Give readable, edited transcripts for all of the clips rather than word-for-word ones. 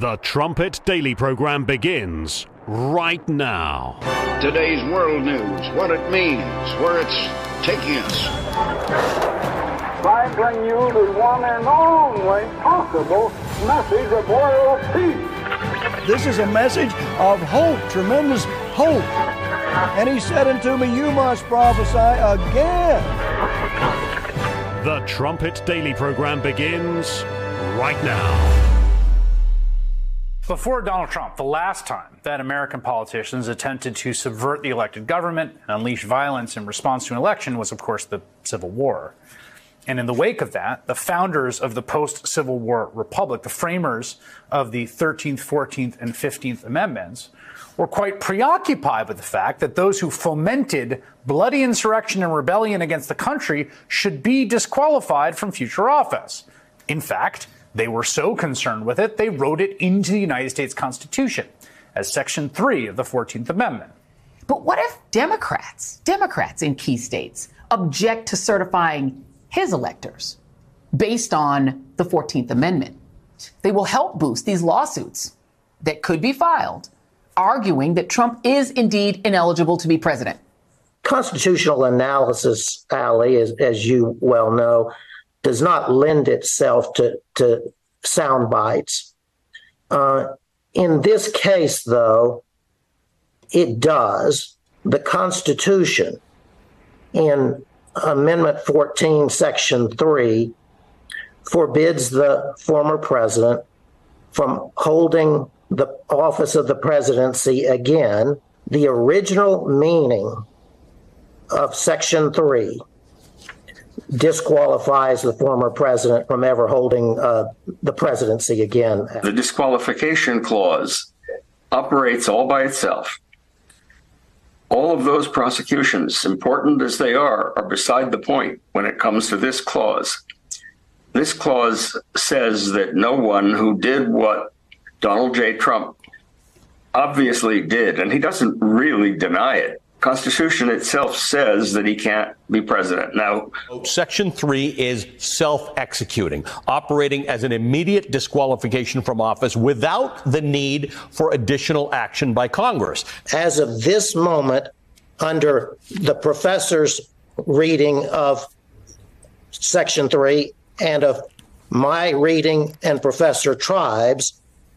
The Trumpet Daily program begins right now. Today's world news, what it means, where it's taking us. I bring you the one and only possible message of world peace. This is a message of hope, tremendous hope. And he said unto me, you must prophesy again. The Trumpet Daily program begins right now. Before Donald Trump, the last time that American politicians attempted to subvert the elected government and unleash violence in response to an election was, of course, the Civil War. And in the wake of that, the founders of the post-Civil War republic, the framers of the 13th, 14th, and 15th Amendments, were quite preoccupied with the fact that those who fomented bloody insurrection and rebellion against the country should be disqualified from future office. In fact, they were so concerned with it, they wrote it into the United States Constitution as Section 3 of the 14th Amendment. But what if Democrats in key states object to certifying his electors based on the 14th Amendment? They will help boost these lawsuits that could be filed, arguing that Trump is indeed ineligible to be president. Constitutional analysis, Ali, as you well know, does not lend itself to sound bites. In this case, though, it does. The Constitution, in Amendment 14, Section 3, forbids the former president from holding the office of the presidency again. The original meaning of Section 3 disqualifies the former president from ever holding the presidency again. The disqualification clause operates all by itself. All of those prosecutions, important as they are beside the point when it comes to this clause. This clause says that no one who did what Donald J. Trump obviously did, and he doesn't really deny it. Constitution itself says that he can't be president. Now, Section 3 is self-executing, operating as an immediate disqualification from office without the need for additional action by Congress. As of this moment, under the professor's reading of Section 3 and of my reading and Professor Tribe's,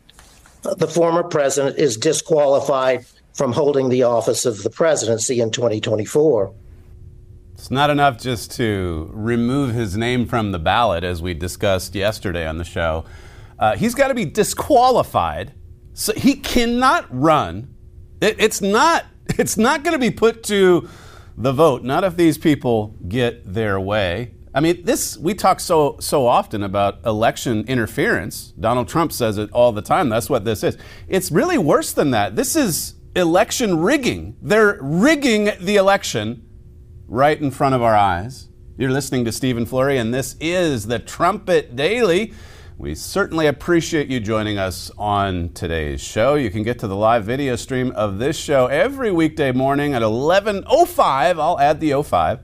the former president is disqualified from holding the office of the presidency in 2024. It's not enough just to remove his name from the ballot, as we discussed yesterday on the show. He's got to be disqualified, so he cannot run. It's not going to be put to the vote, not if these people get their way. I mean, we talk so often about election interference. Donald Trump says it all the time. That's what this is. It's really worse than that. This is election rigging. They're rigging the election right in front of our eyes. You're listening to Stephen Flurry, and this is the Trumpet Daily. We certainly appreciate you joining us on today's show. You can get to the live video stream of this show every weekday morning at 11:05. I'll add the 05.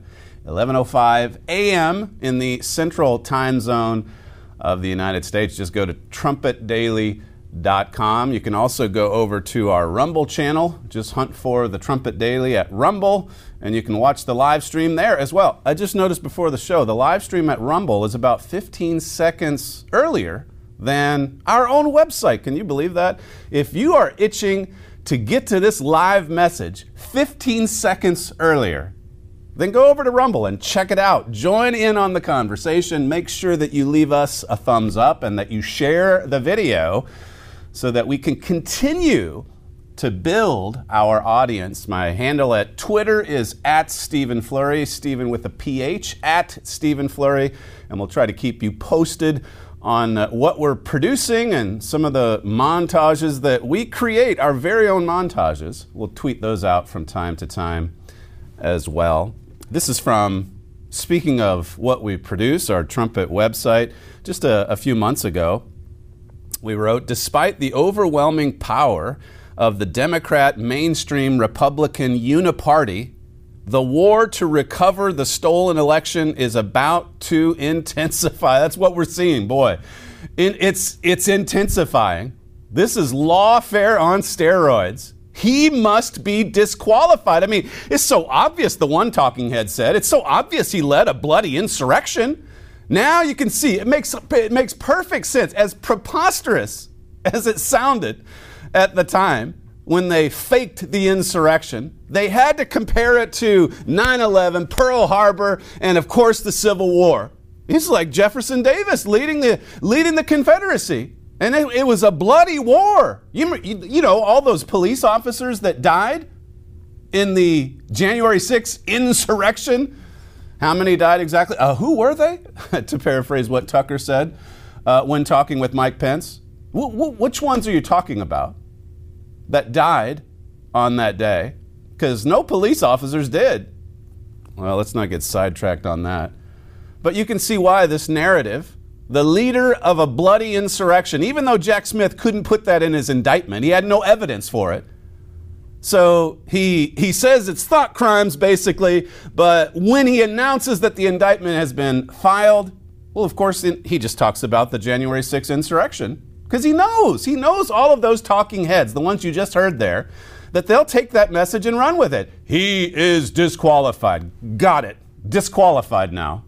11:05 a.m. in the Central Time Zone of the United States. Just go to trumpetdaily.com. You can also go over to our Rumble channel. Just hunt for the Trumpet Daily at Rumble, and you can watch the live stream there as well. I just noticed before the show, the live stream at Rumble is about 15 seconds earlier than our own website. Can you believe that? If you are itching to get to this live message 15 seconds earlier, then go over to Rumble and check it out. Join in on the conversation. Make sure that you leave us a thumbs up and that you share the video so that we can continue to build our audience. My handle at Twitter is at Stephen Flurry, Stephen with a PH, at Stephen Flurry, and we'll try to keep you posted on what we're producing and some of the montages that we create, our very own montages. We'll tweet those out from time to time as well. This is from, speaking of what we produce, our Trumpet website. Just a few months ago, we wrote, despite the overwhelming power of the Democrat mainstream Republican uniparty, the war to recover the stolen election is about to intensify. That's what we're seeing, boy. It's intensifying. This is lawfare on steroids. He must be disqualified. I mean, it's so obvious, the one talking head said. It's so obvious he led a bloody insurrection. Now you can see it makes perfect sense, as preposterous as it sounded at the time when they faked the insurrection. They had to compare it to 9/11, Pearl Harbor, and of course the Civil War. It's like Jefferson Davis leading the Confederacy. And it was a bloody war. You know, all those police officers that died in the January 6th insurrection. How many died exactly? Who were they? To paraphrase what Tucker said when talking with Mike Pence. Which ones are you talking about that died on that day? Because no police officers did. Well, let's not get sidetracked on that. But you can see why this narrative, the leader of a bloody insurrection, even though Jack Smith couldn't put that in his indictment, he had no evidence for it. So he says it's thought crimes, basically, but when he announces that the indictment has been filed, well, of course, he just talks about the January 6th insurrection. Because he knows all of those talking heads, the ones you just heard there, that they'll take that message and run with it. He is disqualified. Got it. Disqualified now.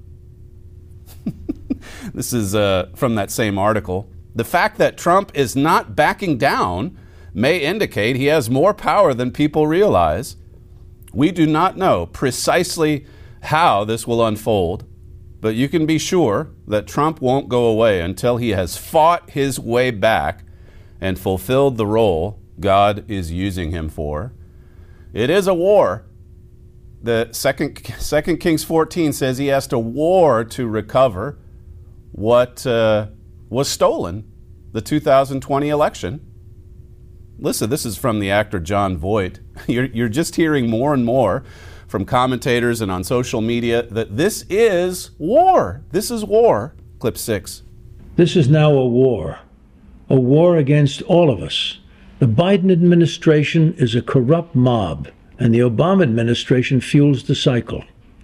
This is from that same article. The fact that Trump is not backing down may indicate he has more power than people realize. We do not know precisely how this will unfold, but you can be sure that Trump won't go away until he has fought his way back and fulfilled the role God is using him for. It is a war. The Second Kings 14 says he has to war to recover what was stolen, the 2020 election. Listen, this is from the actor Jon Voight. You're just hearing more and more from commentators and on social media that this is war. This is war. Clip 6. This is now a war against all of us. The Biden administration is a corrupt mob, and the Obama administration fuels the cycle.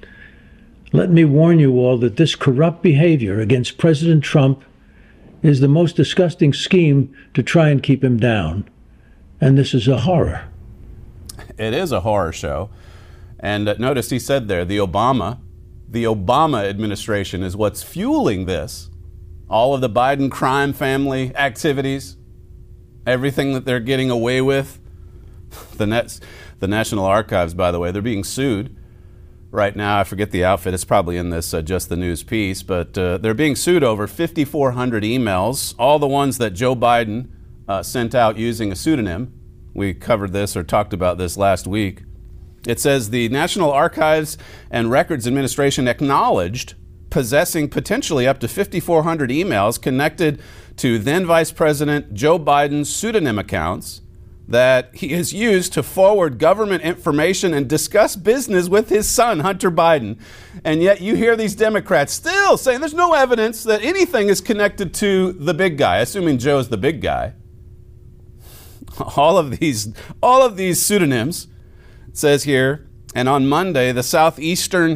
Let me warn you all that this corrupt behavior against President Trump is the most disgusting scheme to try and keep him down. And this is a horror. It is a horror show. And notice he said there, the Obama administration is what's fueling this. All of the Biden crime family activities, everything that they're getting away with. The National Archives, by the way, they're being sued right now. I forget the outfit. It's probably in this Just the News piece. But they're being sued over 5,400 emails, all the ones that Joe Biden sent out using a pseudonym. We covered this or talked about this last week. It says the National Archives and Records Administration acknowledged possessing potentially up to 5,400 emails connected to then Vice President Joe Biden's pseudonym accounts that he has used to forward government information and discuss business with his son, Hunter Biden. And yet you hear these Democrats still saying there's no evidence that anything is connected to the big guy, assuming Joe's the big guy. All of these pseudonyms, it says here, and on Monday, the Southeastern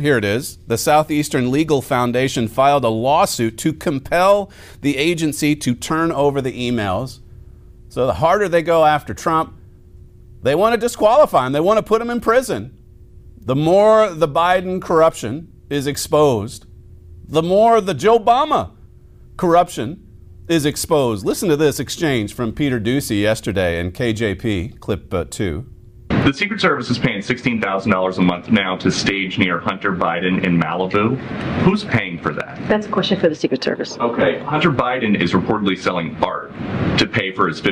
Legal Foundation filed a lawsuit to compel the agency to turn over the emails. So the harder they go after Trump, they want to disqualify him. They want to put him in prison. The more the Biden corruption is exposed, the more the Joe Obama corruption is exposed. Listen to this exchange from Peter Doocy yesterday in KJP, clip 2. The Secret Service is paying $16,000 a month now to stage near Hunter Biden in Malibu. Who's paying for that? That's a question for the Secret Service. Okay. Hunter Biden is reportedly selling art to pay for his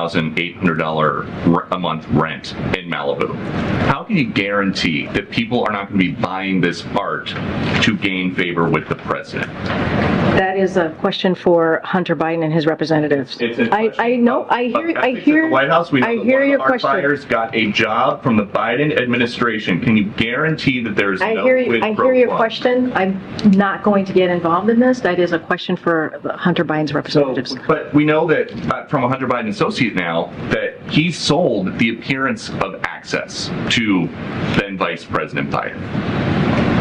$15,800 a month rent in Malibu. How can you guarantee that people are not going to be buying this art to gain favor with the president? That is a question for Hunter Biden and his representatives. I know. I hear. The White House. We know I hear your art question. buyers got a job from the Biden administration. Can you guarantee that there's no quid pro quo? I hear your question. I'm not going to get involved in this. That is a question for Hunter Biden's representatives. But we know that from a Hunter Biden associate now that he sold the appearance of access to then Vice President Biden.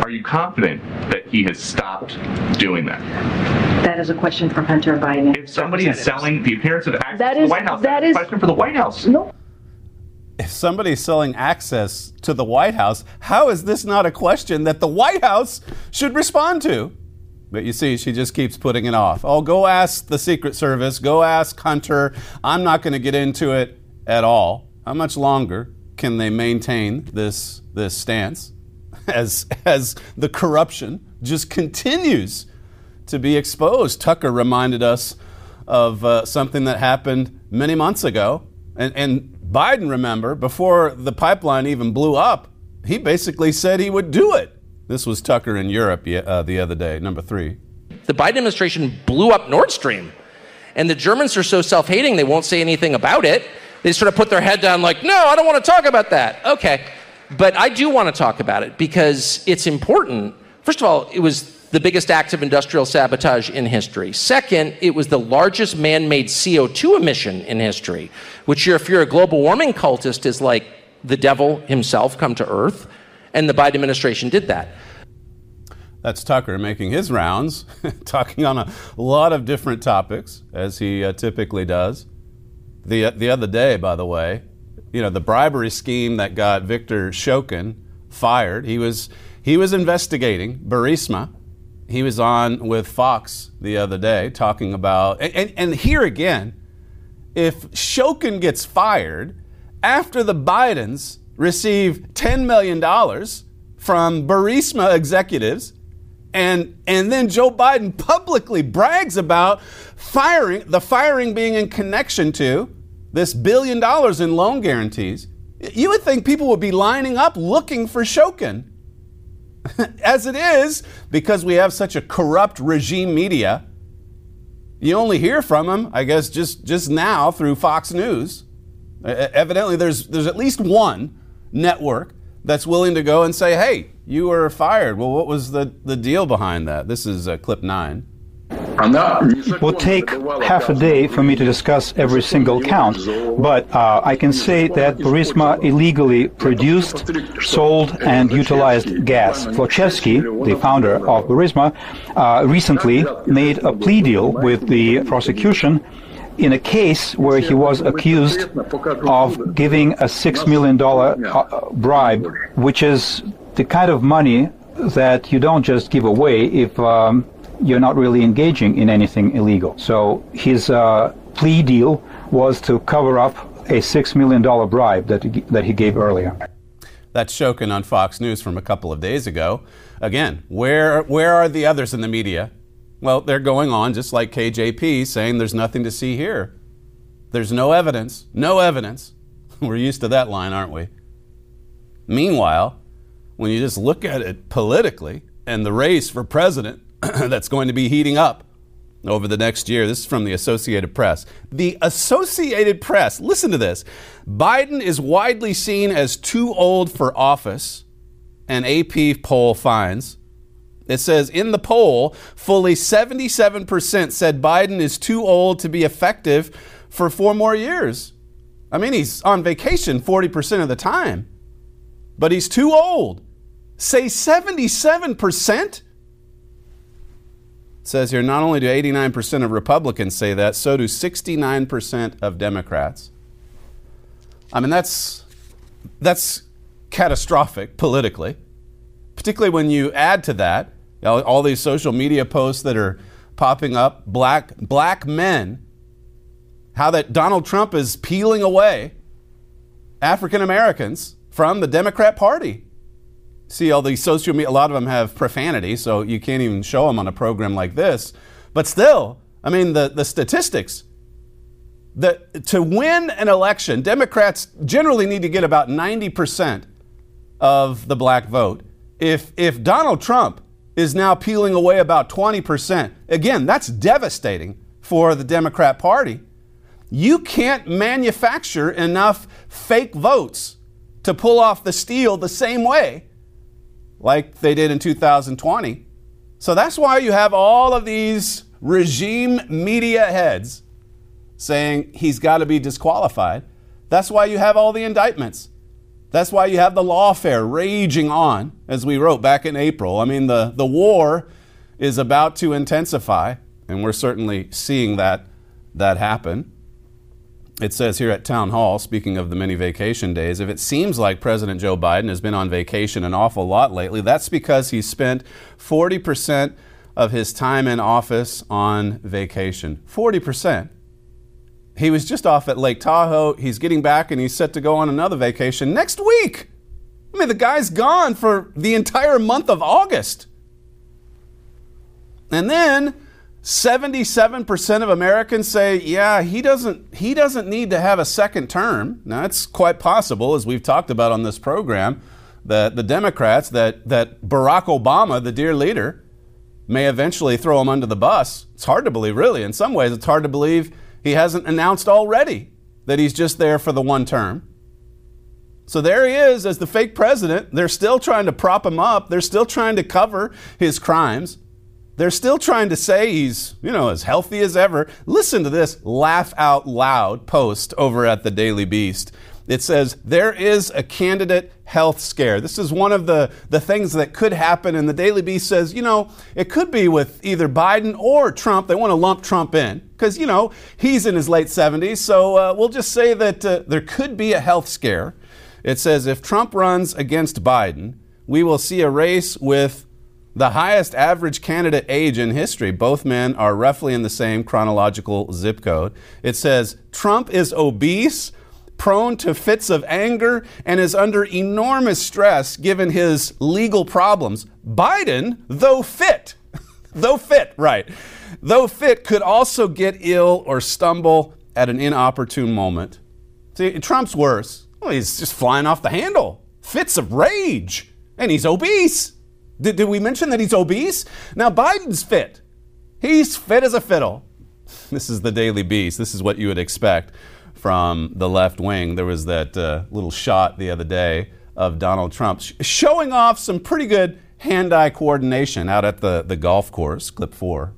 Are you confident that he has stopped doing that? That is a question for Hunter Biden. If somebody is selling the appearance of access to the White House, that is a question for the White House. No. If somebody's selling access to the White House, how is this not a question that the White House should respond to? But you see, she just keeps putting it off. Oh, go ask the Secret Service. Go ask Hunter. I'm not going to get into it at all. How much longer can they maintain this stance as the corruption just continues to be exposed? Tucker reminded us of something that happened many months ago. And Biden, remember, before the pipeline even blew up, he basically said he would do it. This was Tucker in Europe the other day, number 3. The Biden administration blew up Nord Stream. And the Germans are so self-hating, they won't say anything about it. They sort of put their head down like, no, I don't want to talk about that. Okay. But I do want to talk about it because it's important. First of all, it was the biggest act of industrial sabotage in history. Second, it was the largest man-made CO2 emission in history, which if you're a global warming cultist is like the devil himself come to Earth. And the Biden administration did that. That's Tucker making his rounds, talking on a lot of different topics, as he typically does. The other day, by the way, the bribery scheme that got Viktor Shokin fired, he was investigating Burisma. He was on with Fox the other day talking about, and here again, if Shokin gets fired after the Bidens receive $10 million from Burisma executives, and then Joe Biden publicly brags about the firing being in connection to this $1 billion in loan guarantees, you would think people would be lining up looking for Shokin. As it is, because we have such a corrupt regime media, you only hear from him, I guess, just now through Fox News. Evidently, there's at least one network that's willing to go and say, hey, you were fired. Well, what was the deal behind that? This is clip 9. It will take half a day for me to discuss every single count, but I can say that Burisma illegally produced, sold, and utilized gas. Zlochevsky, the founder of Burisma, recently made a plea deal with the prosecution in a case where he was accused of giving a $6 million bribe, which is the kind of money that you don't just give away if you're not really engaging in anything illegal. So his plea deal was to cover up a $6 million bribe that he gave earlier. That's Shokin on Fox News from a couple of days ago. Again, where are the others in the media? Well, they're going on just like KJP, saying there's nothing to see here. There's no evidence. No evidence. We're used to that line, aren't we? Meanwhile, when you just look at it politically and the race for president that's going to be heating up over the next year. This is from the Associated Press. The Associated Press, listen to this. Biden is widely seen as too old for office, an AP poll finds. It says in the poll, fully 77% said Biden is too old to be effective for 4 more years. I mean, he's on vacation 40% of the time, but he's too old. Say 77%? It says here, not only do 89% of Republicans say that, so do 69% of Democrats. I mean, that's catastrophic politically, particularly when you add to that all these social media posts that are popping up, black men, how that Donald Trump is peeling away African Americans from the Democrat Party. See all these social media, a lot of them have profanity, so you can't even show them on a program like this. But still, I mean, the statistics, to win an election, Democrats generally need to get about 90% of the black vote. If Donald Trump is now peeling away about 20%, again, that's devastating for the Democrat Party. You can't manufacture enough fake votes to pull off the steal the same way like they did in 2020. So that's why you have all of these regime media heads saying he's got to be disqualified. That's why you have all the indictments. That's why you have the lawfare raging on, as we wrote back in April. I mean, the war is about to intensify, and we're certainly seeing that happen. It says here at Town Hall, speaking of the many vacation days, if it seems like President Joe Biden has been on vacation an awful lot lately, that's because he spent 40% of his time in office on vacation. 40%. He was just off at Lake Tahoe. He's getting back and he's set to go on another vacation next week. I mean, the guy's gone for the entire month of August. And then 77% of Americans say, yeah, he doesn't need to have a second term. Now, it's quite possible, as we've talked about on this program, that the Democrats, that Barack Obama, the dear leader, may eventually throw him under the bus. It's hard to believe, really. In some ways, it's hard to believe he hasn't announced already that he's just there for the one term. So there he is as the fake president. They're still trying to prop him up. They're still trying to cover his crimes. They're still trying to say he's, as healthy as ever. Listen to this laugh out loud post over at the Daily Beast. It says, there is a candidate health scare. This is one of the things that could happen. And the Daily Beast says, it could be with either Biden or Trump. They want to lump Trump in because, he's in his late 70s. So we'll just say that there could be a health scare. It says, if Trump runs against Biden, we will see a race with the highest average candidate age in history. Both men are roughly in the same chronological zip code. It says, Trump is obese, prone to fits of anger, and is under enormous stress given his legal problems. Biden, though fit, could also get ill or stumble at an inopportune moment. See, Trump's worse. Well, he's just flying off the handle. Fits of rage. And he's obese. Did we mention that he's obese? Now, Biden's fit. He's fit as a fiddle. This is the Daily Beast. This is what you would expect from the left wing. There was that little shot the other day of Donald Trump showing off some pretty good hand-eye coordination out at the golf course, clip 4.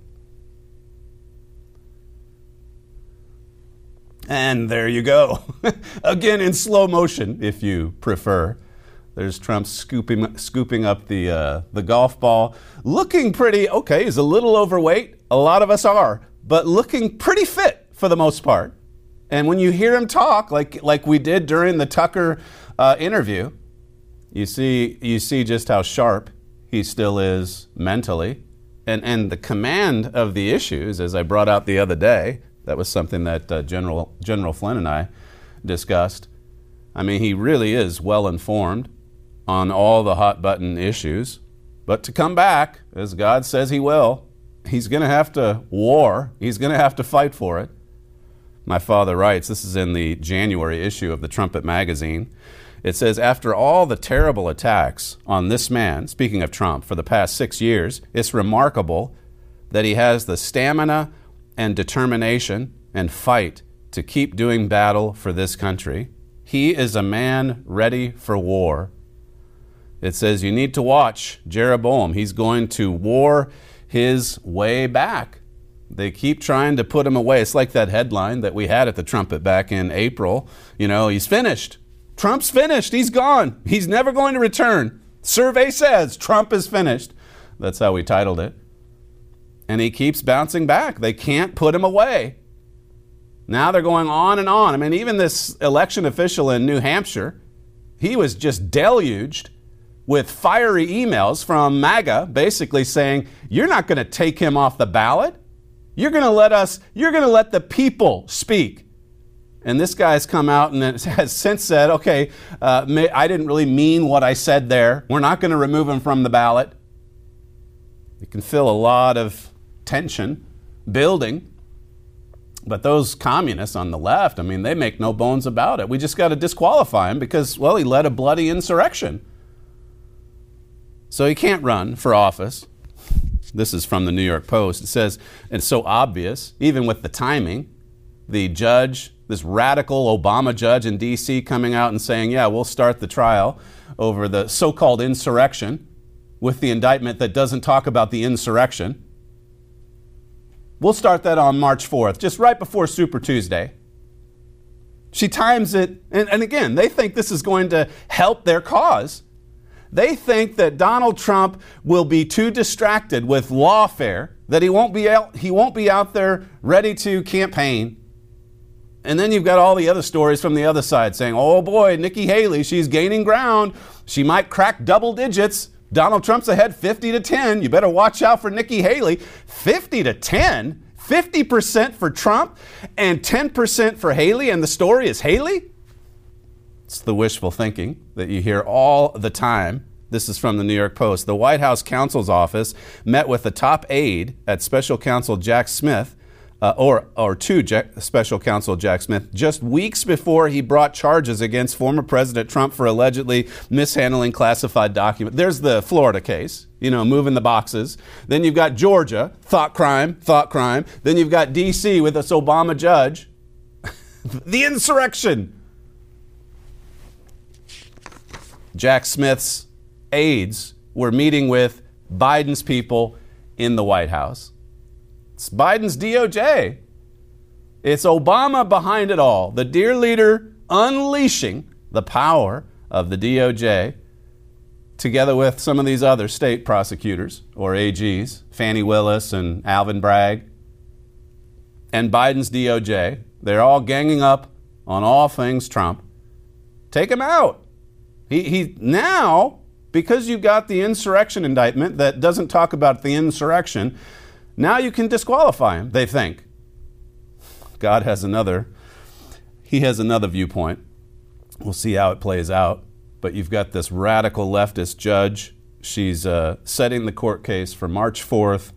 And there you go. Again, in slow motion, if you prefer. There's Trump scooping up the golf ball. Looking pretty, okay, he's a little overweight. A lot of us are. But looking pretty fit for the most part. And when you hear him talk, like we did during the Tucker interview, you see just how sharp he still is mentally. And the command of the issues, as I brought out the other day, that was something that General Flynn and I discussed. I mean, he really is well informed on all the hot button issues. But to come back, as God says he will, he's going to have to war. He's going to have to fight for it. My father writes, this is in the January issue of the Trumpet magazine. It says, after all the terrible attacks on this man, speaking of Trump, for the past 6 years, it's remarkable that he has the stamina and determination and fight to keep doing battle for this country. He is a man ready for war. It says you need to watch Jeroboam. He's going to war his way back. They keep trying to put him away. It's like that headline that we had at the Trumpet back in April. He's finished. Trump's finished. He's gone. He's never going to return. Survey says Trump is finished. That's how we titled it. And he keeps bouncing back. They can't put him away. Now they're going on and on. I mean, even this election official in New Hampshire, he was just deluged with fiery emails from MAGA basically saying, you're not going to take him off the ballot. You're going to let the people speak. And this guy's come out and has since said, okay, I didn't really mean what I said there. We're not going to remove him from the ballot. You can feel a lot of tension building. But those communists on the left, I mean, they make no bones about it. We just got to disqualify him because, well, he led a bloody insurrection. So he can't run for office. This is from the New York Post. It says, it's so obvious, even with the timing, the judge, this radical Obama judge in D.C. coming out and saying, yeah, we'll start the trial over the so-called insurrection with the indictment that doesn't talk about the insurrection. We'll start that on March 4th, just right before Super Tuesday. She times it, and again, they think this is going to help their cause. They think that Donald Trump will be too distracted with lawfare, that he won't be out there ready to campaign. And then you've got all the other stories from the other side saying, oh boy, Nikki Haley, she's gaining ground. She might crack double digits. Donald Trump's ahead 50-10. You better watch out for Nikki Haley. 50-10? 50% for Trump and 10% for Haley, and the story is Haley? It's the wishful thinking that you hear all the time. This is from the New York Post. The White House counsel's office met with the top aide at Special Counsel Jack Smith, Special Counsel Jack Smith, just weeks before he brought charges against former President Trump for allegedly mishandling classified documents. There's the Florida case, moving the boxes. Then you've got Georgia, thought crime. Then you've got D.C. with this Obama judge. The insurrection. Jack Smith's aides were meeting with Biden's people in the White House. It's Biden's DOJ. It's Obama behind it all. The dear leader unleashing the power of the DOJ together with some of these other state prosecutors or AGs, Fani Willis and Alvin Bragg, and Biden's DOJ. They're all ganging up on all things Trump. Take him out. He now, because you've got the insurrection indictment that doesn't talk about the insurrection, now you can disqualify him, they think. God has another viewpoint. We'll see how it plays out. But you've got this radical leftist judge. She's setting the court case for March 4th,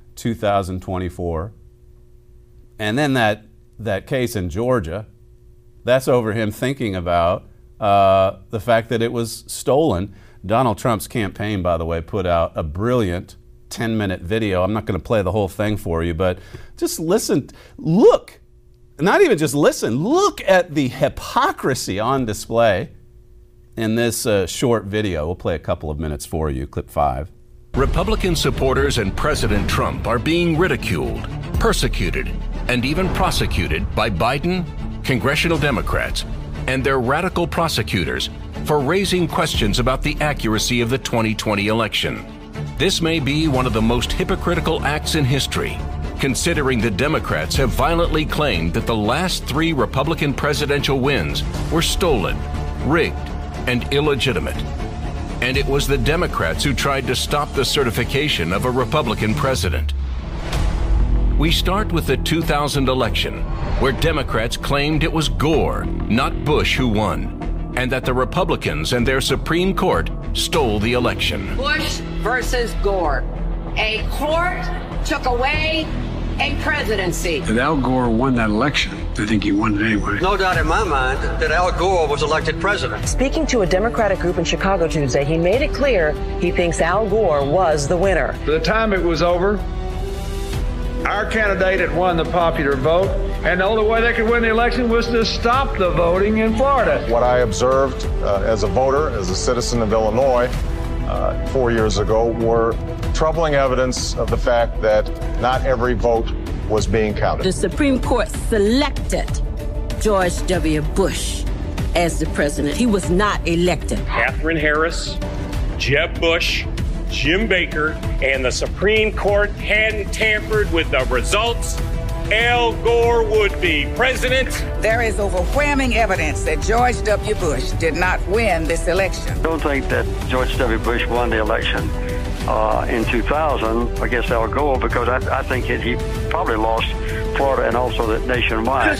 2024. And then that case in Georgia, that's over him thinking about the fact that it was stolen. Donald Trump's campaign, by the way, put out a brilliant 10-minute video. I'm not going to play the whole thing for you, but just listen. Look, not even just listen. Look at the hypocrisy on display in this short video. We'll play a couple of minutes for you. Clip 5. Republican supporters and President Trump are being ridiculed, persecuted, and even prosecuted by Biden, congressional Democrats, and their radical prosecutors for raising questions about the accuracy of the 2020 election. This may be one of the most hypocritical acts in history, considering the Democrats have violently claimed that the last 3 Republican presidential wins were stolen, rigged, and illegitimate. And it was the Democrats who tried to stop the certification of a Republican president. We start with the 2000 election, where Democrats claimed it was Gore, not Bush, who won, and that the Republicans and their Supreme Court stole the election. Bush versus Gore. A court took away a presidency. If Al Gore won that election, I think he won it anyway. No doubt in my mind that Al Gore was elected president. Speaking to a Democratic group in Chicago Tuesday, he made it clear he thinks Al Gore was the winner. By the time it was over, our candidate had won the popular vote, and the only way they could win the election was to stop the voting in Florida. What I observed as a voter, as a citizen of Illinois 4 years ago, were troubling evidence of the fact that not every vote was being counted. The Supreme Court selected George W. Bush as the president. He was not elected. Katherine Harris, Jeb Bush, Jim Baker, and the Supreme Court hadn't tampered with the results, Al Gore would be president. There is overwhelming evidence that George W. Bush did not win this election. I don't think that George W. Bush won the election in 2000 against Al Gore, because I think he probably lost Florida and also the nationwide.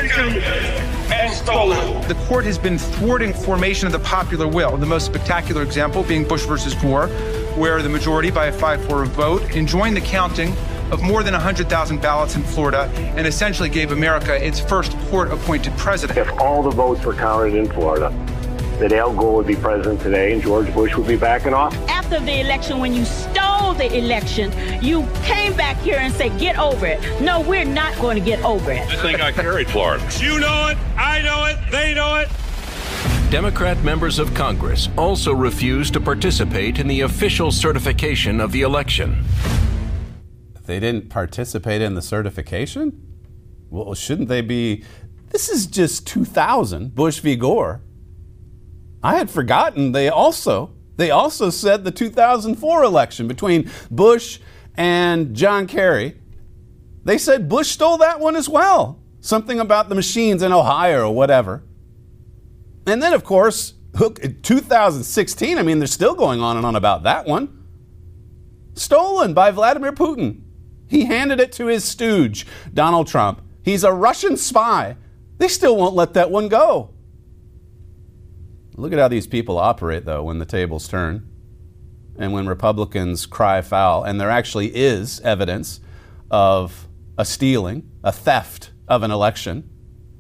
And stolen. The court has been thwarting formation of the popular will, the most spectacular example being Bush versus Gore, where the majority, by a 5-4 vote, enjoined the counting of more than 100,000 ballots in Florida and essentially gave America its first court-appointed president. If all the votes were counted in Florida, that Al Gore would be president today and George Bush would be back in office. After the election, when you stole the election, you came back here and said, get over it. No, we're not going to get over it. I think I carried Florida. You know it, I know it, they know it. Democrat members of Congress also refused to participate in the official certification of the election. They didn't participate in the certification? Well, shouldn't they be This is just 2000, Bush v. Gore. I had forgotten they also said the 2004 election between Bush and John Kerry. They said Bush stole that one as well. Something about the machines in Ohio or whatever. And then, of course, 2016, I mean, they're still going on and on about that one. Stolen by Vladimir Putin. He handed it to his stooge, Donald Trump. He's a Russian spy. They still won't let that one go. Look at how these people operate, though, when the tables turn and when Republicans cry foul. And there actually is evidence of a stealing, a theft of an election.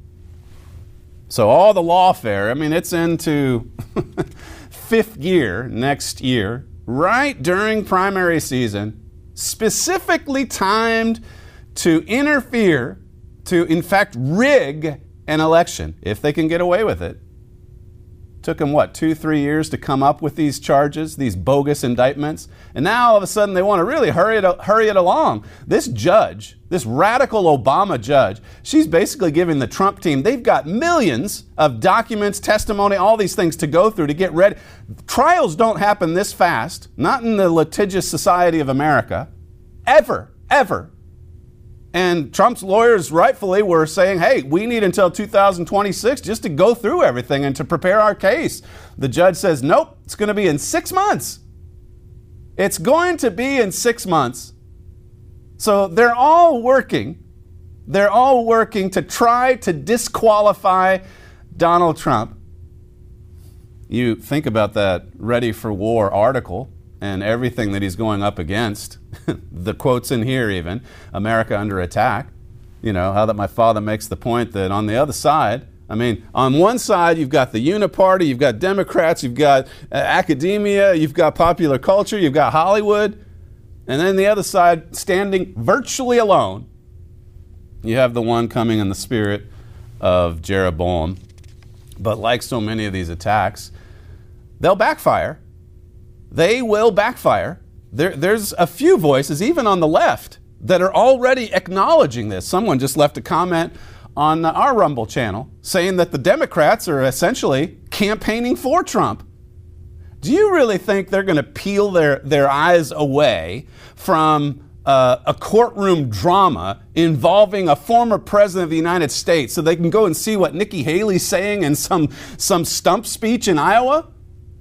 So all the lawfare, I mean, it's into fifth gear next year, right during primary season, specifically timed to interfere, to in fact rig an election, if they can get away with it. Took them, 2-3 years to come up with these charges, these bogus indictments. And now all of a sudden they want to really hurry it along. This judge, this radical Obama judge, she's basically giving the Trump team, they've got millions of documents, testimony, all these things to go through to get ready. Trials don't happen this fast, not in the litigious society of America, ever. And Trump's lawyers rightfully were saying, hey, we need until 2026 just to go through everything and to prepare our case. The judge says, nope, it's going to be in 6 months. It's going to be in 6 months. So they're all working to try to disqualify Donald Trump. You think about that Ready for War article and everything that he's going up against. The quotes in here even, America under attack. You know, how that my father makes the point that on the other side, I mean, on one side you've got the Uniparty, you've got Democrats, you've got academia, you've got popular culture, you've got Hollywood, and then the other side standing virtually alone, you have the one coming in the spirit of Jeroboam. But like so many of these attacks, they'll backfire. They will backfire. There's a few voices, even on the left, that are already acknowledging this. Someone just left a comment on our Rumble channel saying that the Democrats are essentially campaigning for Trump. Do you really think they're going to peel their eyes away from a courtroom drama involving a former president of the United States so they can go and see what Nikki Haley's saying in some stump speech in Iowa?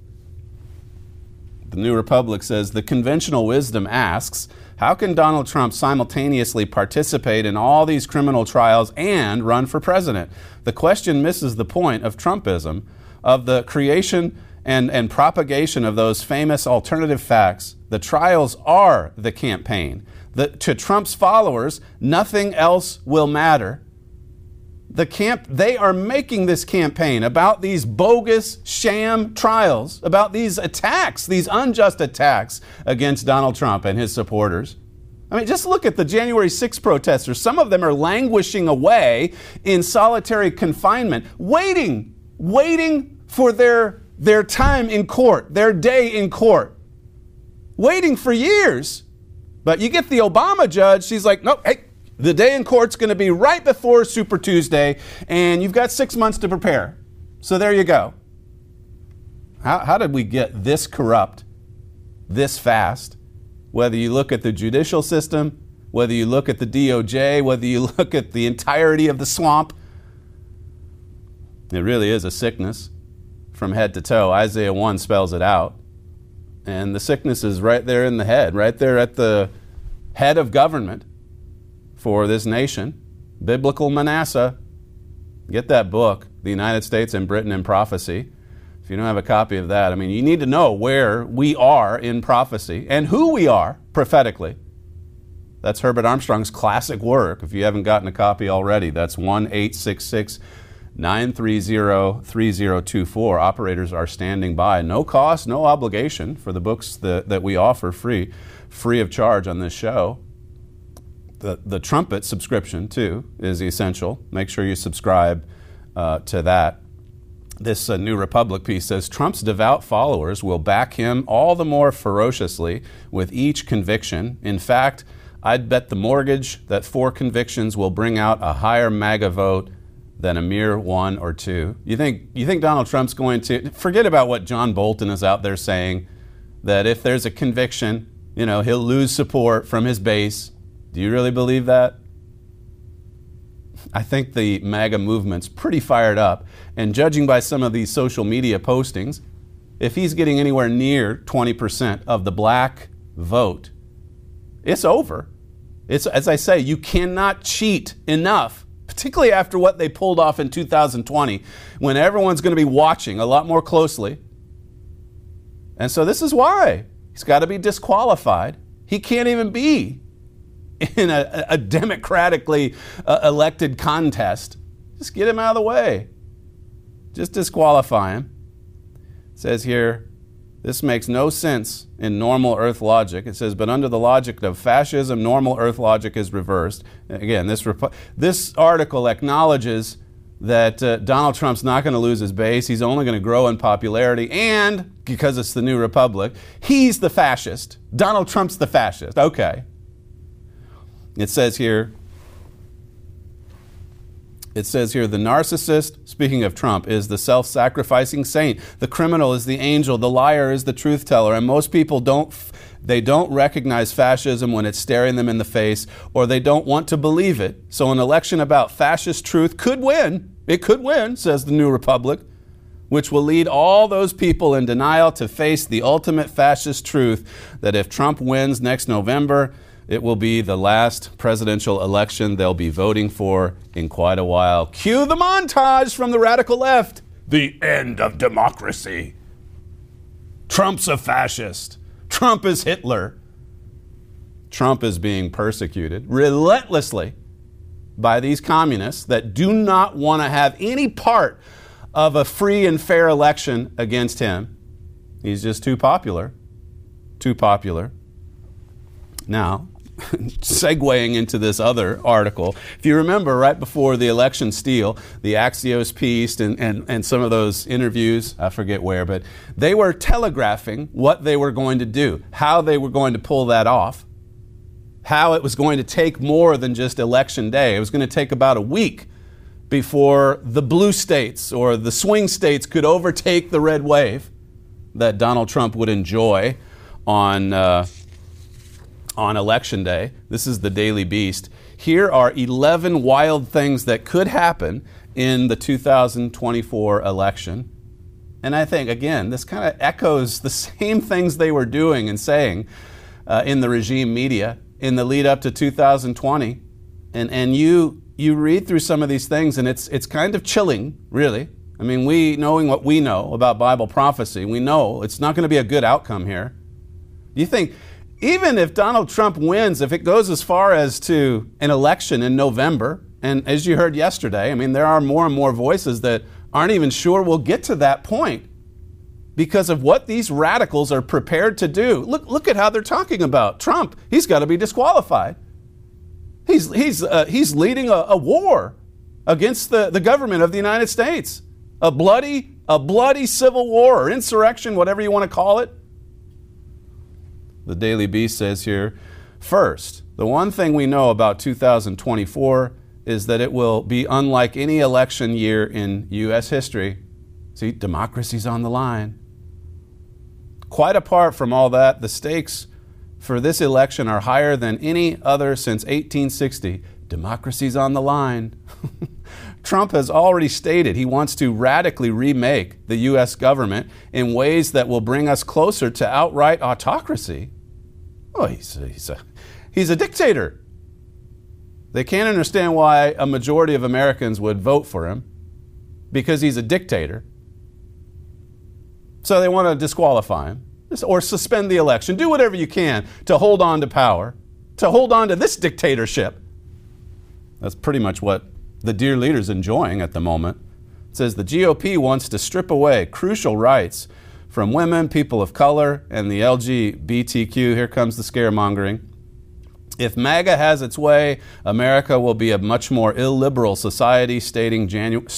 The New Republic says, the conventional wisdom asks, how can Donald Trump simultaneously participate in all these criminal trials and run for president? The question misses the point of Trumpism, of the creation and propagation of those famous alternative facts. The trials are the campaign. To Trump's followers, nothing else will matter. They are making this campaign about these bogus sham trials, about these attacks, these unjust attacks against Donald Trump and his supporters. I mean, just look at the January 6th protesters. Some of them are languishing away in solitary confinement, waiting for their time in court, their day in court, waiting for years. But you get the Obama judge, she's like, nope, hey, the day in court's going to be right before Super Tuesday, and you've got 6 months to prepare. So there you go. How did we get this corrupt, this fast? Whether you look at the judicial system, whether you look at the DOJ, whether you look at the entirety of the swamp, it really is a sickness from head to toe. Isaiah 1 spells it out. And the sickness is right there in the head, right there at the head of government for this nation. Biblical Manasseh. Get that book, The United States and Britain in Prophecy. If you don't have a copy of that, I mean, you need to know where we are in prophecy and who we are prophetically. That's Herbert Armstrong's classic work. If you haven't gotten a copy already, that's 1-866-930-3024. Operators are standing by. No cost, no obligation for the books that we offer free of charge on this show. The Trumpet subscription, too, is essential. Make sure you subscribe to that. This New Republic piece says, Trump's devout followers will back him all the more ferociously with each conviction. In fact, I'd bet the mortgage that 4 convictions will bring out a higher MAGA vote than a mere 1 or 2. You think Donald Trump's going to forget about what John Bolton is out there saying, that if there's a conviction, he'll lose support from his base? Do you really believe that? I think the MAGA movement's pretty fired up, and judging by some of these social media postings, if he's getting anywhere near 20% of the black vote, it's over. It's, as I say, you cannot cheat enough, particularly after what they pulled off in 2020, when everyone's going to be watching a lot more closely. And so this is why he's got to be disqualified. He can't even be in a democratically elected contest. Just get him out of the way. Just disqualify him. It says here, this makes no sense in normal Earth logic. It says, but under the logic of fascism, normal Earth logic is reversed. Again, this article acknowledges that Donald Trump's not going to lose his base. He's only going to grow in popularity. And because it's the New Republic, he's the fascist. Donald Trump's the fascist. Okay. It says here, the narcissist, speaking of Trump, is the self-sacrificing saint. The criminal is the angel. The liar is the truth teller. And most people don't recognize fascism when it's staring them in the face, or they don't want to believe it. So an election about fascist truth could win. It could win, says the New Republic, which will lead all those people in denial to face the ultimate fascist truth that if Trump wins next November, it will be the last presidential election they'll be voting for in quite a while. Cue the montage from the radical left. The end of democracy. Trump's a fascist. Trump is Hitler. Trump is being persecuted relentlessly by these communists that do not want to have any part of a free and fair election against him. He's just too popular. Too popular. Now, segueing into this other article, if you remember right before the election steal, the Axios piece and some of those interviews, I forget where, but they were telegraphing what they were going to do, how they were going to pull that off, how it was going to take more than just election day. It was going to take about a week before the blue states or the swing states could overtake the red wave that Donald Trump would enjoy on election day. This is the Daily Beast. Here are 11 wild things that could happen in the 2024 election. And I think, again, this kind of echoes the same things they were doing and saying in the regime media in the lead up to 2020. And you read through some of these things, and it's kind of chilling, really. I mean, knowing what we know about Bible prophecy, we know it's not going to be a good outcome here. You think, even if Donald Trump wins, if it goes as far as to an election in November, and as you heard yesterday, I mean, there are more and more voices that aren't even sure we'll get to that point because of what these radicals are prepared to do. Look at how they're talking about Trump. He's got to be disqualified. He's leading a war against the government of the United States, a bloody civil war or insurrection, whatever you want to call it. The Daily Beast says here, first, the one thing we know about 2024 is that it will be unlike any election year in U.S. history. See, democracy's on the line. Quite apart from all that, the stakes for this election are higher than any other since 1860. Democracy's on the line. Trump has already stated he wants to radically remake the U.S. government in ways that will bring us closer to outright autocracy. Oh, he's a dictator. They can't understand why a majority of Americans would vote for him because he's a dictator. So they want to disqualify him or suspend the election. Do whatever you can to hold on to power, to hold on to this dictatorship. That's pretty much what the dear leader's enjoying at the moment. It says the GOP wants to strip away crucial rights from women, people of color, and the LGBTQ. Here comes the scaremongering. If MAGA has its way, America will be a much more illiberal society, starting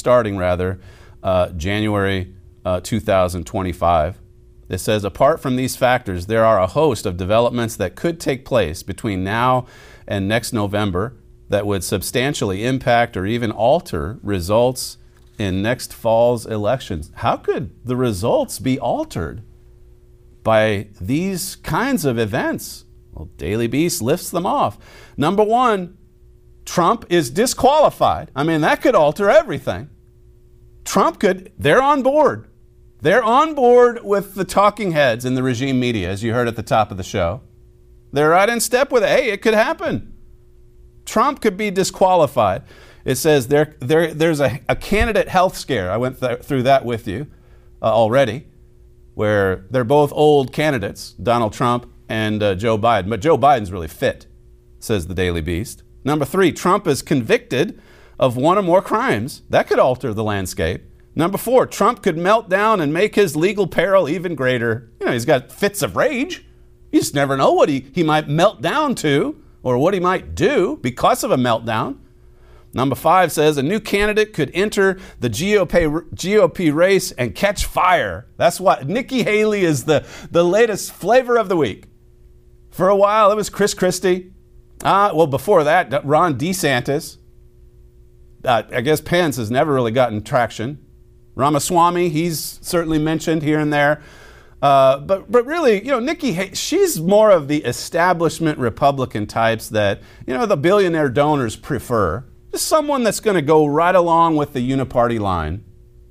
January 2025. It says, apart from these factors, there are a host of developments that could take place between now and next November that would substantially impact or even alter results in next fall's elections. How could the results be altered by these kinds of events? Well, Daily Beast lifts them off. Number one, Trump is disqualified. I mean, that could alter everything. They're on board. They're on board with the talking heads in the regime media, as you heard at the top of the show. They're right in step with it. Hey, it could happen. Trump could be disqualified. It says there's a candidate health scare. I went through that with you already, where they're both old candidates, Donald Trump and Joe Biden. But Joe Biden's really fit, says the Daily Beast. Number 3, Trump is convicted of one or more crimes. That could alter the landscape. Number 4, Trump could melt down and make his legal peril even greater. You know, he's got fits of rage. You just never know what he might melt down to or what he might do because of a meltdown. Number 5 says a new candidate could enter the GOP race and catch fire. That's what Nikki Haley is the latest flavor of the week. For a while, it was Chris Christie. Before that, Ron DeSantis. I guess Pence has never really gotten traction. Ramaswamy, he's certainly mentioned here and there. But really, Nikki Haley, she's more of the establishment Republican types that, the billionaire donors prefer. Just someone that's going to go right along with the uniparty line.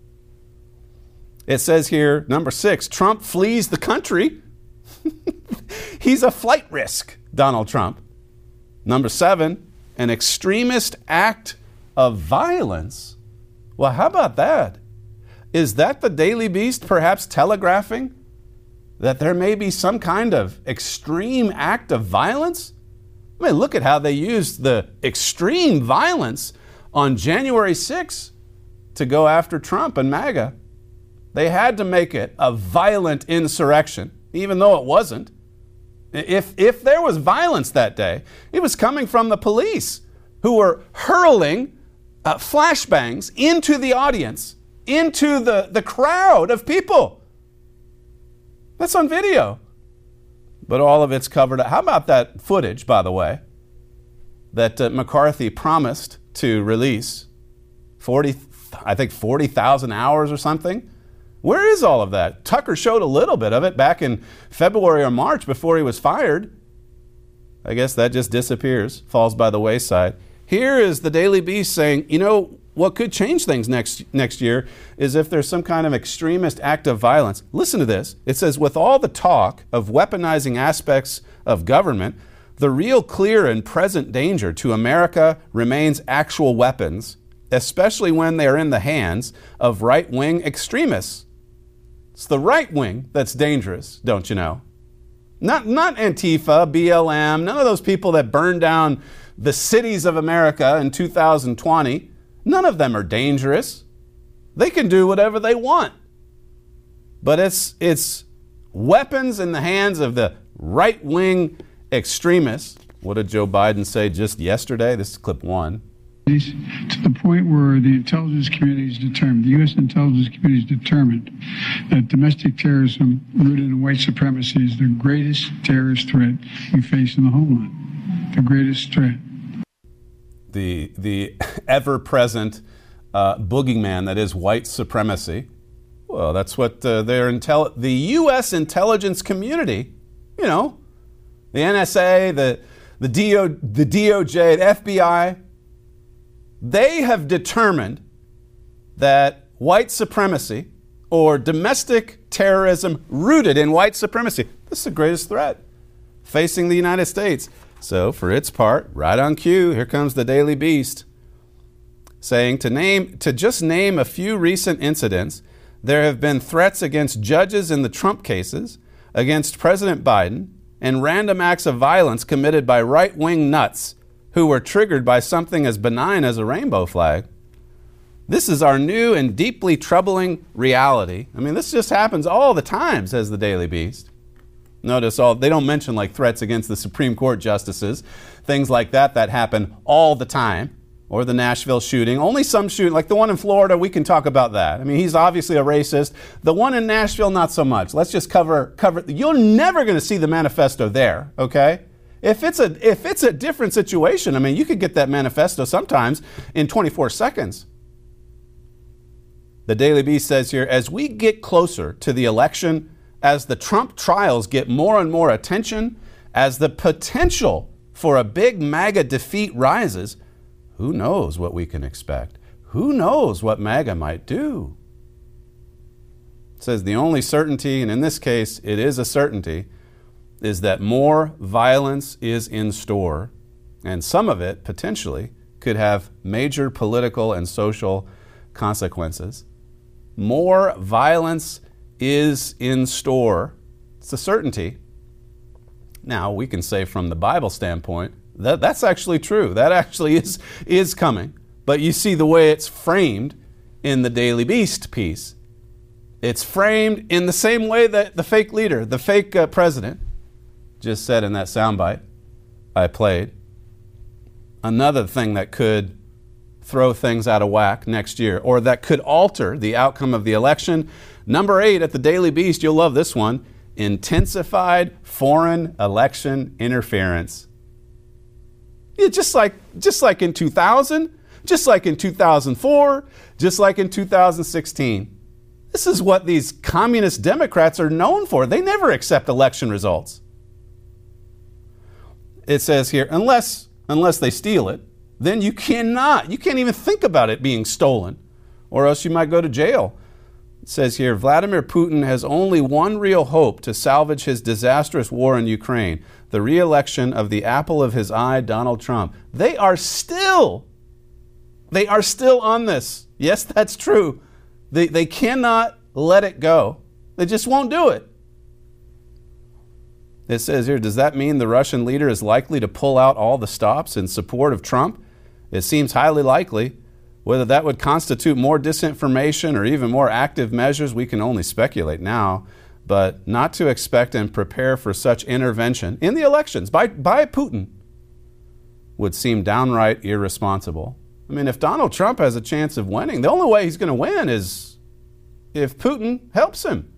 It says here, number 6, Trump flees the country. He's a flight risk, Donald Trump. Number 7, an extremist act of violence. Well, how about that? Is that the Daily Beast perhaps telegraphing that there may be some kind of extreme act of violence? I mean, look at how they used the extreme violence on January 6th to go after Trump and MAGA. They had to make it a violent insurrection, even though it wasn't. If there was violence that day, it was coming from the police who were hurling flashbangs into the audience, into the crowd of people. That's on video. But all of it's covered up. How about that footage, by the way, that McCarthy promised to release? 40,000 hours or something. Where is all of that? Tucker showed a little bit of it back in February or March before he was fired. I guess that just disappears, falls by the wayside. Here is the Daily Beast saying, what could change things next year is if there's some kind of extremist act of violence. Listen to this. It says, with all the talk of weaponizing aspects of government, the real clear and present danger to America remains actual weapons, especially when they are in the hands of right-wing extremists. It's the right wing that's dangerous, don't you know? Not Antifa, BLM, none of those people that burned down the cities of America in 2020. None of them are dangerous. They can do whatever they want. But it's weapons in the hands of the right-wing extremists. What did Joe Biden say just yesterday? This is clip 1. To the point where the intelligence community is determined, the U.S. intelligence community is determined that domestic terrorism rooted in white supremacy is the greatest terrorist threat we face in the homeland. The greatest threat. The ever-present boogeyman that is white supremacy. Well, that's what the U.S. intelligence community, the NSA, the DOJ, the FBI, they have determined that white supremacy or domestic terrorism rooted in white supremacy, this is the greatest threat facing the United States. So for its part, right on cue, here comes the Daily Beast saying to just name a few recent incidents, there have been threats against judges in the Trump cases, against President Biden, and random acts of violence committed by right-wing nuts who were triggered by something as benign as a rainbow flag. This is our new and deeply troubling reality. I mean, this just happens all the time, says the Daily Beast. Notice they don't mention like threats against the Supreme Court justices, things like that happen all the time, or the Nashville shooting. Only some shooting, like the one in Florida, we can talk about that. I mean, he's obviously a racist. The one in Nashville, not so much. Let's just cover. You're never going to see the manifesto there, okay? If it's a different situation, I mean, you could get that manifesto sometimes in 24 seconds. The Daily Beast says here, as we get closer to the election, as the Trump trials get more and more attention, as the potential for a big MAGA defeat rises, who knows what we can expect? Who knows what MAGA might do? It says the only certainty, and in this case it is a certainty, is that more violence is in store, and some of it potentially could have major political and social consequences. More violence is in store. It's a certainty. Now, we can say from the Bible standpoint that that's actually true. That actually is coming. But you see the way it's framed in the Daily Beast piece. It's framed in the same way that the fake leader, the fake president, just said in that soundbite I played. Another thing that could throw things out of whack next year, or that could alter the outcome of the election. Number 8 at the Daily Beast, you'll love this one, intensified foreign election interference. Yeah, just like in 2000, just like in 2004, just like in 2016. This is what these communist Democrats are known for. They never accept election results. It says here, unless they steal it, then you can't even think about it being stolen, or else you might go to jail. It says here, Vladimir Putin has only one real hope to salvage his disastrous war in Ukraine, the re-election of the apple of his eye, Donald Trump. They are still on this. Yes, that's true. They cannot let it go. They just won't do it. It says here, does that mean the Russian leader is likely to pull out all the stops in support of Trump? It seems highly likely. Whether that would constitute more disinformation or even more active measures, we can only speculate now. But not to expect and prepare for such intervention in the elections by Putin would seem downright irresponsible. I mean, if Donald Trump has a chance of winning, the only way he's going to win is if Putin helps him.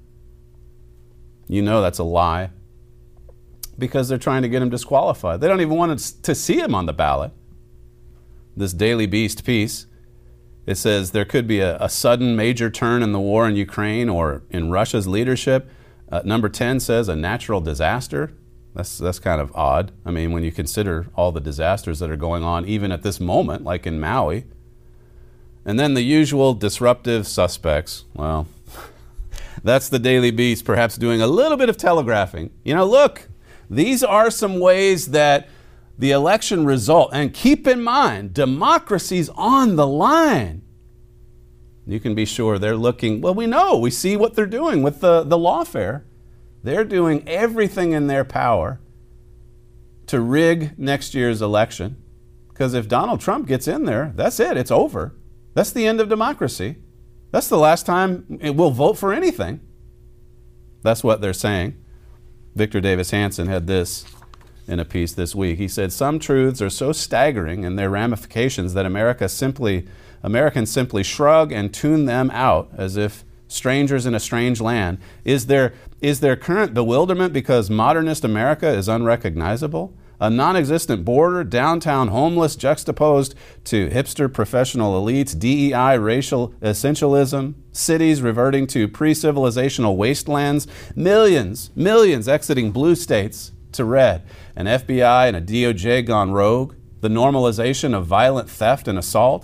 You know that's a lie, because they're trying to get him disqualified. They don't even want to see him on the ballot. This Daily Beast piece, it says there could be a sudden major turn in the war in Ukraine or in Russia's leadership. Number 10 says a natural disaster. That's kind of odd. I mean, when you consider all the disasters that are going on, even at this moment, like in Maui. And then the usual disruptive suspects. Well, that's the Daily Beast, perhaps doing a little bit of telegraphing. You know, look, these are some ways that the election result, and keep in mind, democracy's on the line. You can be sure they're looking, well, we see what they're doing with the lawfare. They're doing everything in their power to rig next year's election. Because if Donald Trump gets in there, that's it, it's over. That's the end of democracy. That's the last time we'll vote for anything. That's what they're saying. Victor Davis Hanson had this in a piece this week. He said, some truths are so staggering in their ramifications that Americans simply shrug and tune them out as if strangers in a strange land. Is there current bewilderment because modernist America is unrecognizable? A non-existent border, downtown homeless juxtaposed to hipster professional elites, DEI, racial essentialism, cities reverting to pre-civilizational wastelands, millions exiting blue states to red, an FBI and a DOJ gone rogue, the normalization of violent theft and assault.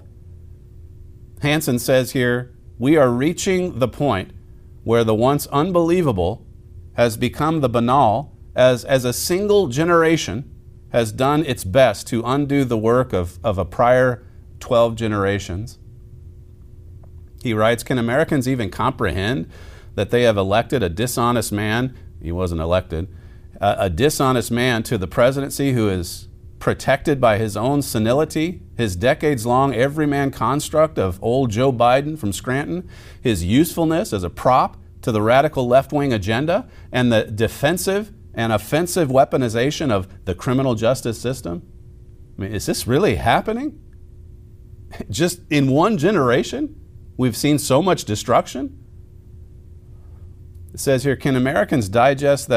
Hanson says here, we are reaching the point where the once unbelievable has become the banal as a single generation has done its best to undo the work of a prior 12 generations. He writes, can Americans even comprehend that they have elected a dishonest man? He wasn't elected. A dishonest man to the presidency who is protected by his own senility, his decades-long everyman construct of old Joe Biden from Scranton, his usefulness as a prop to the radical left-wing agenda, and the defensive and offensive weaponization of the criminal justice system? I mean, is this really happening? Just in one generation, we've seen so much destruction. It says here, can Americans digest that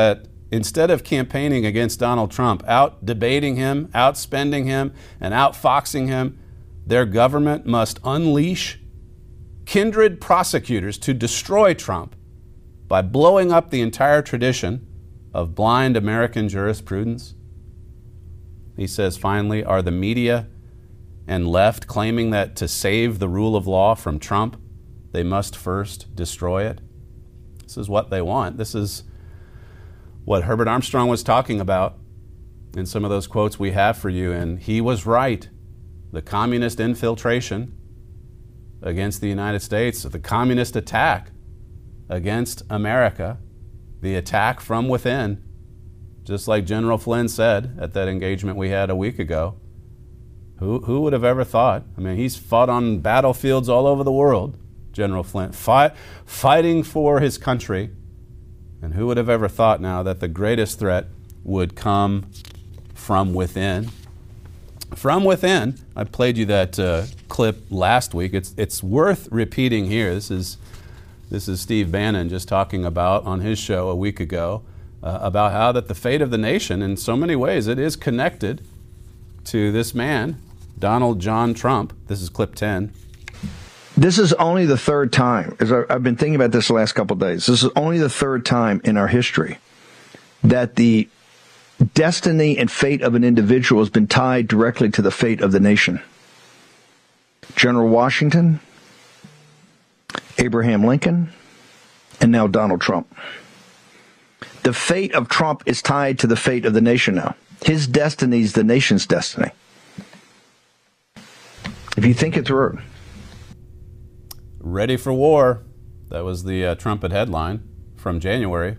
instead of campaigning against Donald Trump, out debating him, outspending him, and outfoxing him, their government must unleash kindred prosecutors to destroy Trump by blowing up the entire tradition of blind American jurisprudence. He says, finally, are the media and left claiming that to save the rule of law from Trump, they must first destroy it? This is what they want. This is what Herbert Armstrong was talking about in some of those quotes we have for you, and he was right. The communist infiltration against the United States, the communist attack against America, the attack from within, just like General Flynn said at that engagement we had a week ago. Who would have ever thought? I mean, he's fought on battlefields all over the world, General Flynn, fighting for his country. And who would have ever thought now that the greatest threat would come from within? From within. I played you that clip last week. It's worth repeating here. This is Steve Bannon just talking about on his show a week ago about how that the fate of the nation, in so many ways, it is connected to this man, Donald John Trump. This is clip 10. This is only the third time, as I've been thinking about this the last couple of days, this is only the third time in our history that the destiny and fate of an individual has been tied directly to the fate of the nation. General Washington, Abraham Lincoln, and now Donald Trump. The fate of Trump is tied to the fate of the nation now. His destiny is the nation's destiny. If you think it through. Ready for war. That was the trumpet headline from January.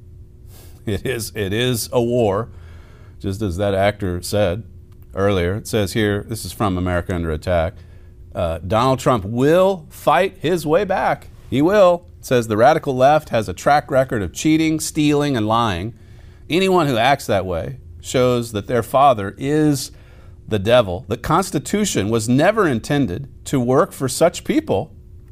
It is a war, just as that actor said earlier. It says here, this is from America Under Attack, Donald Trump will fight his way back. He will. It says the radical left has a track record of cheating, stealing, and lying. Anyone who acts that way shows that their father is the devil. The Constitution was never intended to work for such people.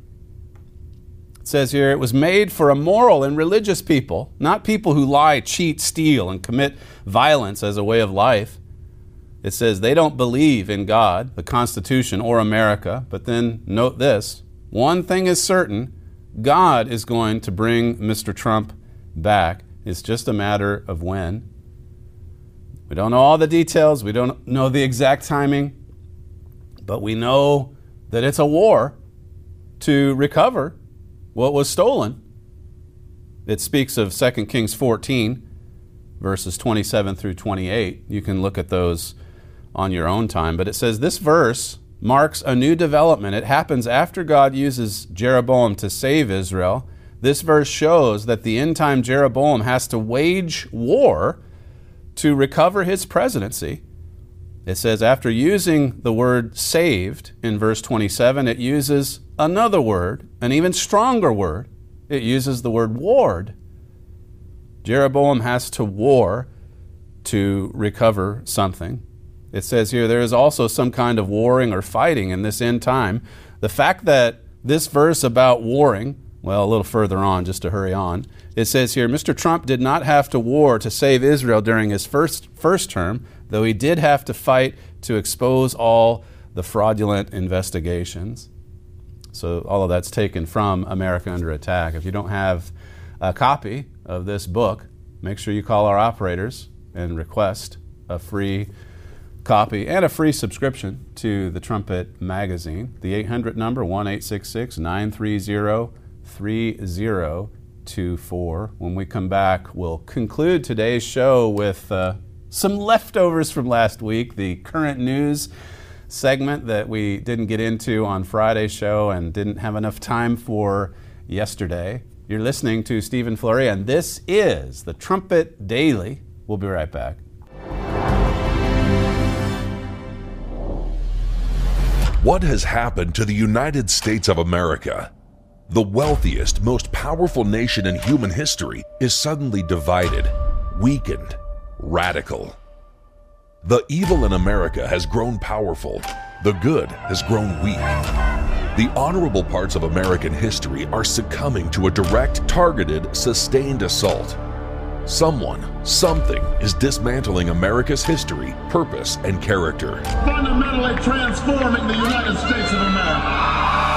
It says here, it was made for a moral and religious people, not people who lie, cheat, steal, and commit violence as a way of life. It says they don't believe in God, the Constitution, or America. But then note this, one thing is certain, God is going to bring Mr. Trump back. It's just a matter of when. We don't know all the details. We don't know the exact timing. But we know that it's a war to recover what was stolen. It speaks of 2 Kings 14, verses 27 through 28. You can look at those on your own time. But it says this verse marks a new development. It happens after God uses Jeroboam to save Israel. This verse shows that the end-time Jeroboam has to wage war to recover his presidency. It says after using the word saved in verse 27, it uses another word, an even stronger word. It uses the word warred. Jeroboam has to war to recover something. It says here there is also some kind of warring or fighting in this end time. The fact that this verse about warring, well, a little further on, just to hurry on, it says here, Mr. Trump did not have to war to save Israel during his first term, though he did have to fight to expose all the fraudulent investigations. So all of that's taken from America Under Attack. If you don't have a copy of this book, make sure you call our operators and request a free copy and a free subscription to the Trumpet magazine. The 800 number, 1-866-930-3024. When we come back, we'll conclude today's show with some leftovers from last week, the current news segment that we didn't get into on Friday's show and didn't have enough time for yesterday. You're listening to Stephen Flurry, and this is the Trumpet Daily. We'll be right back. What has happened to the United States of America? The wealthiest, most powerful nation in human history is suddenly divided, weakened, radical. The evil in America has grown powerful. The good has grown weak. The honorable parts of American history are succumbing to a direct, targeted, sustained assault. something is dismantling America's history, purpose, and character. Fundamentally transforming the United States of America.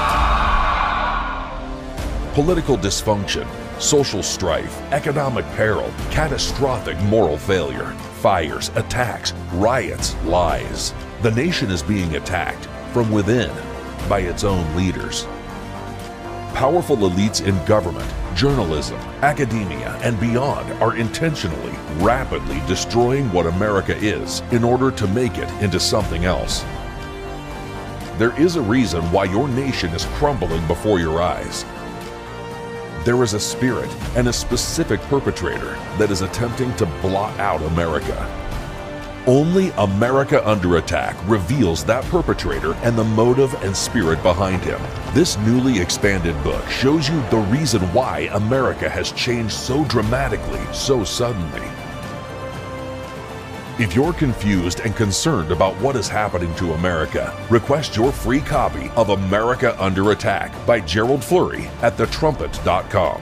Political dysfunction, social strife, economic peril, catastrophic moral failure, fires, attacks, riots, lies. The nation is being attacked from within by its own leaders. Powerful elites in government, journalism, academia, and beyond are intentionally, rapidly destroying what America is in order to make it into something else. There is a reason why your nation is crumbling before your eyes. There is a spirit and a specific perpetrator that is attempting to blot out America. Only America Under Attack reveals that perpetrator and the motive and spirit behind him. This newly expanded book shows you the reason why America has changed so dramatically, so suddenly. If you're confused and concerned about what is happening to America, request your free copy of America Under Attack by Gerald Flurry at thetrumpet.com.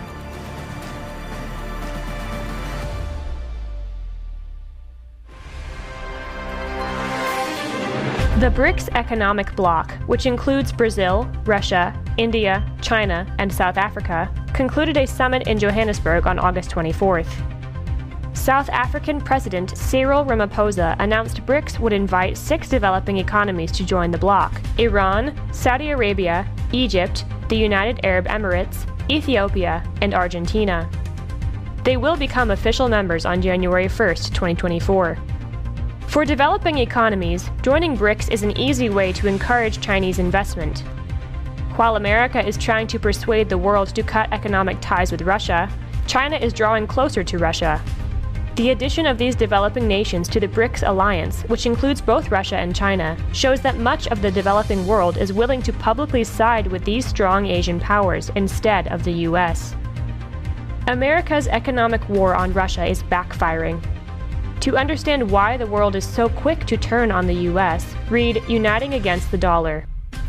The BRICS economic bloc, which includes Brazil, Russia, India, China, and South Africa, concluded a summit in Johannesburg on August 24th. South African President Cyril Ramaphosa announced BRICS would invite 6 developing economies to join the bloc: Iran, Saudi Arabia, Egypt, the United Arab Emirates, Ethiopia, and Argentina. They will become official members on January 1st, 2024. For developing economies, joining BRICS is an easy way to encourage Chinese investment. While America is trying to persuade the world to cut economic ties with Russia, China is drawing closer to Russia. The addition of these developing nations to the BRICS alliance, which includes both Russia and China, shows that much of the developing world is willing to publicly side with these strong Asian powers instead of the US. America's economic war on Russia is backfiring. To understand why the world is so quick to turn on the US, read Uniting Against the Dollar.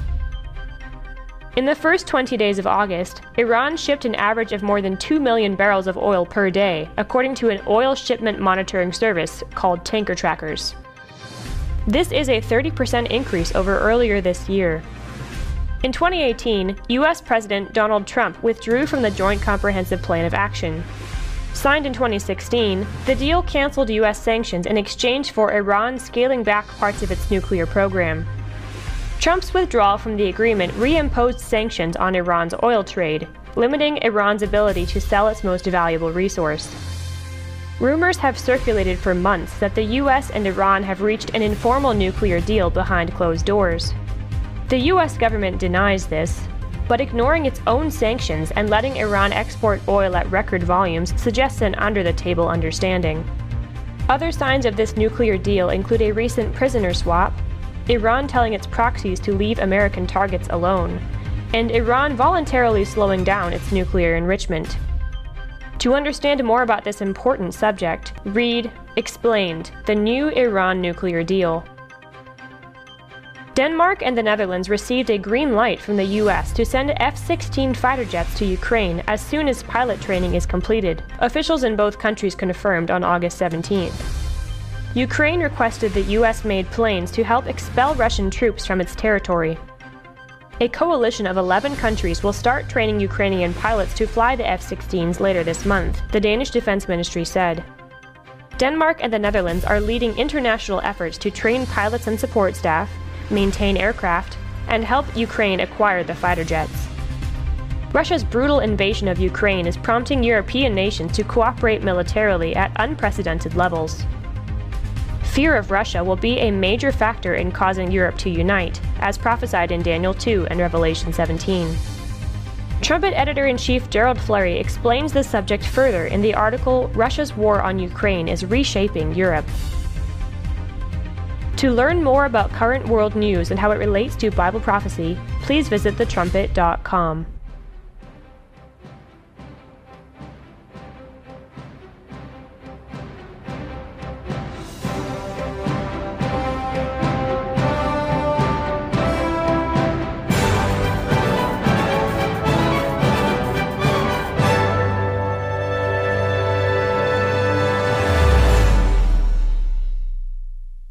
In the first 20 days of August, Iran shipped an average of more than 2 million barrels of oil per day, according to an oil shipment monitoring service called Tanker Trackers. This is a 30% increase over earlier this year. In 2018, US President Donald Trump withdrew from the Joint Comprehensive Plan of Action. Signed in 2016, the deal canceled US sanctions in exchange for Iran scaling back parts of its nuclear program. Trump's withdrawal from the agreement reimposed sanctions on Iran's oil trade, limiting Iran's ability to sell its most valuable resource. Rumors have circulated for months that the US and Iran have reached an informal nuclear deal behind closed doors. The US government denies this, but ignoring its own sanctions and letting Iran export oil at record volumes suggests an under-the-table understanding. Other signs of this nuclear deal include a recent prisoner swap, Iran telling its proxies to leave American targets alone, and Iran voluntarily slowing down its nuclear enrichment. To understand more about this important subject, read Explained: The New Iran Nuclear Deal. Denmark and the Netherlands received a green light from the US to send F-16 fighter jets to Ukraine as soon as pilot training is completed, officials in both countries confirmed on August 17th. Ukraine requested the US-made planes to help expel Russian troops from its territory. A coalition of 11 countries will start training Ukrainian pilots to fly the F-16s later this month, the Danish Defense Ministry said. Denmark and the Netherlands are leading international efforts to train pilots and support staff, maintain aircraft, and help Ukraine acquire the fighter jets. Russia's brutal invasion of Ukraine is prompting European nations to cooperate militarily at unprecedented levels. Fear of Russia will be a major factor in causing Europe to unite, as prophesied in Daniel 2 and Revelation 17. Trumpet editor-in-chief Gerald Flurry explains this subject further in the article "Russia's War on Ukraine is Reshaping Europe." To learn more about current world news and how it relates to Bible prophecy, please visit thetrumpet.com.